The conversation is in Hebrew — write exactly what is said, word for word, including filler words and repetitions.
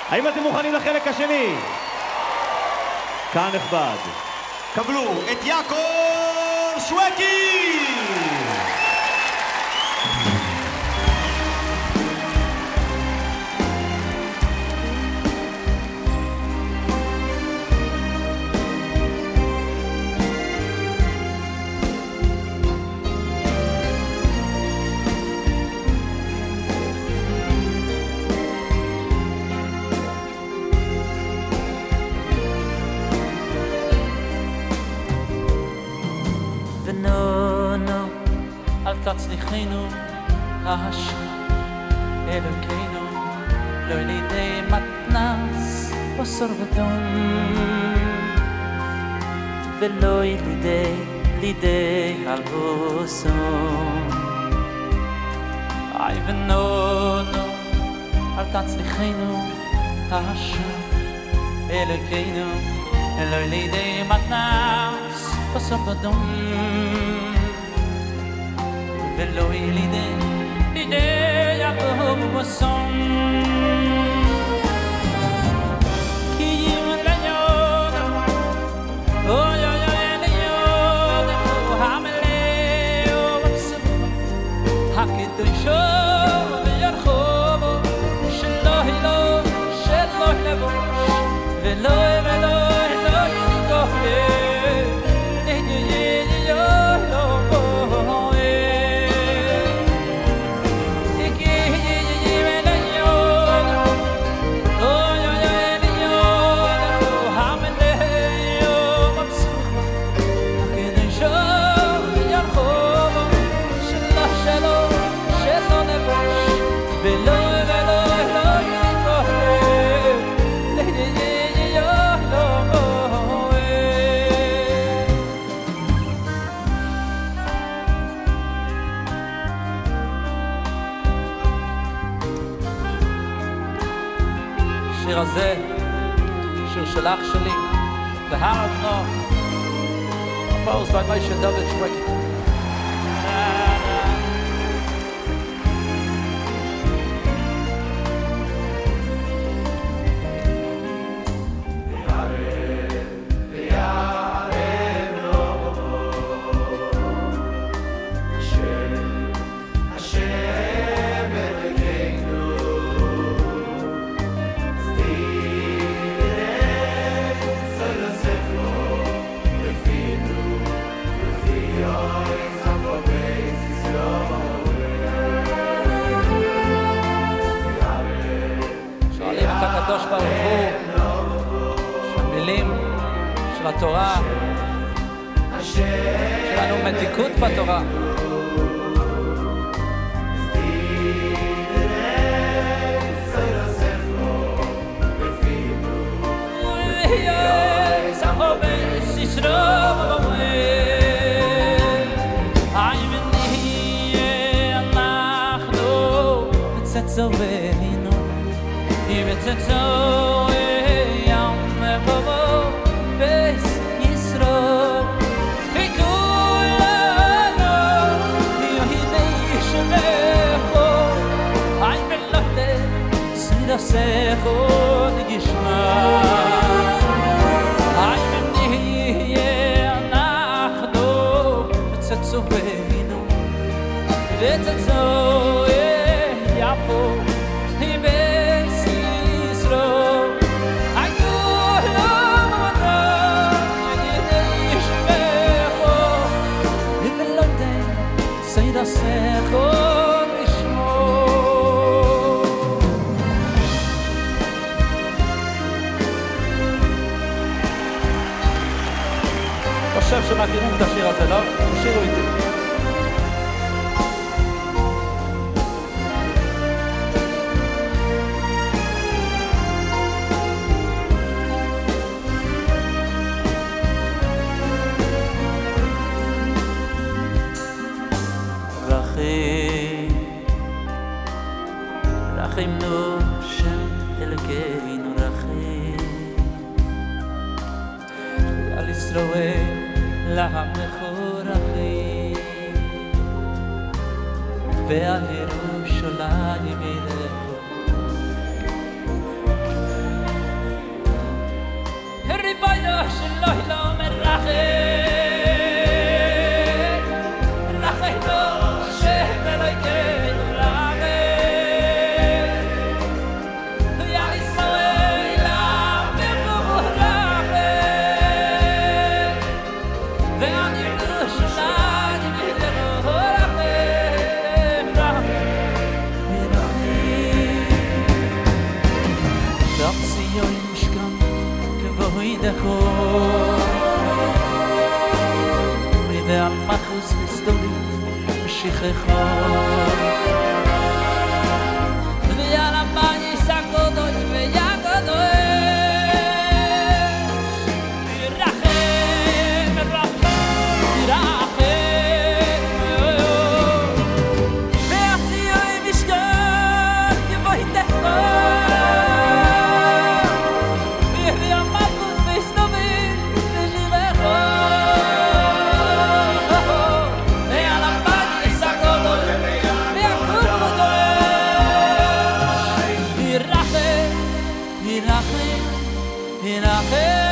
האם אתם מוכנים לחלק השני? כאן נכבד. קבלו את יעקב שווקי! תצליחנו השם אלוקינו לא לידי מתנס בשר ודם ולא לידי לידי הלבוסון אי ונונו אל תצליחנו השם אלוקינו לא לידי מתנס בשר ודם ולא לידי לידי הלבוסון כי אם ליוד אוי אוי אוי ליוד המלאו בפסבו הקדושו וירחובו שלא הילו שלא לבוש ולא ולא ולא יתכופף השיר הזה, שיר של אח שלי, להר אבנו, composed by Moshe David Shweki. הקדוש ברוך הוא שהמילים של התורה שלנו מתיקות בתורה So yam bobo bes isro ikulano yohidesh meho ay melote sida seho digishma ay meniye anachdo tsetso beino tsetso yapo סכון לשמור חושב שמכירים את השיר הזה, לא? תשירו איתי רחימנו שם אלוקינו רחים על ישראל למחורכים ועל ירושלים ילכו Sion Mishkan Kvoy Dechor והמחוס מסתובב בשכחו ויאל המן יסגודות ויגודות ירחם, ירחם והציון משכן כבוי תחתון והמחוס מסתובב בשכחו Hirachem, Hirachem